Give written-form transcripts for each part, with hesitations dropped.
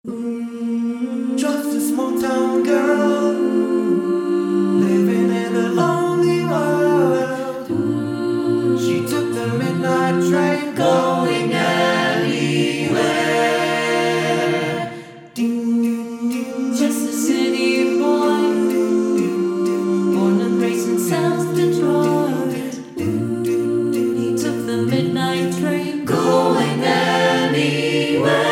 Just a small town girl living in a lonely world. She took the midnight train going anywhere. Ding, ding, ding. Just a city boy, born and raised in South Detroit. He took the midnight train going anywhere.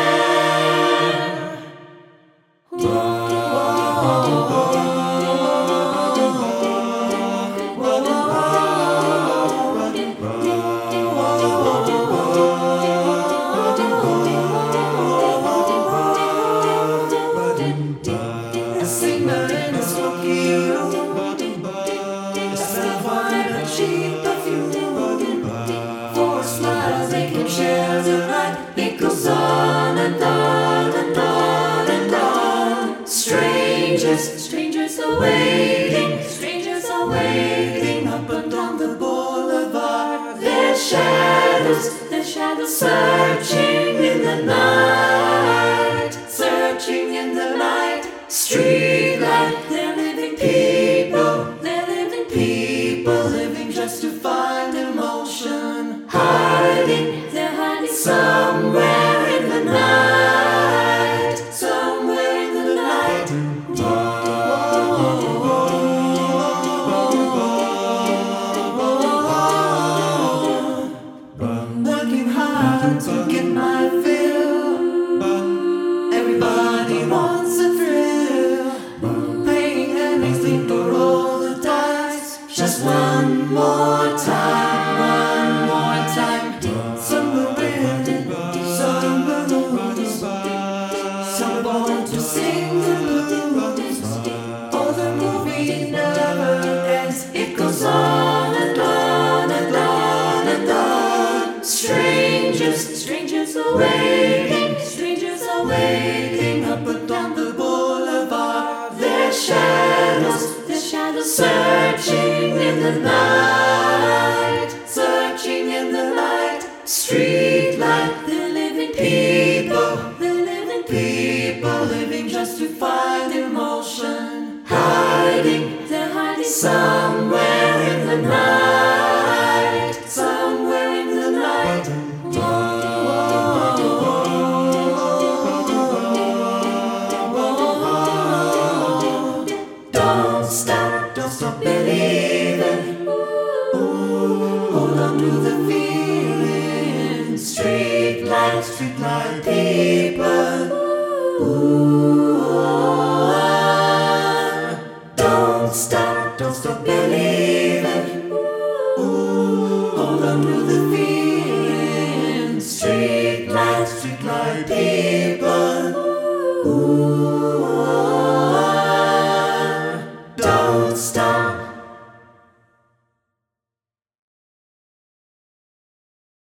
A singer in a smoky room, a sapphire and a cheap perfume. For a smile they can share the night. It goes on and on and on and on. Strangers are waiting up and down the boulevard. Their shadows searching in the night, searching in the night. Street light, they're living people living just to find emotion. They're hiding somewhere in the night, somewhere in the night. Working hard to get my fill. Everybody wants a thrill, paying anything for all the dice. Just one more time. Some are written, some balloons, some are born to sing the blues. Oh, the movie never ends. It goes on and on and on and on. Strangers are waiting up and down the boulevard. Their shadows searching in the night, searching in the night. Street light, they're living people living just to find emotion. They're hiding somewhere in the night, somewhere in the night. Don't stop believing. Hold on to the feeling. Street light people. Don't stop believing. Hold on to the feeling. Street light people.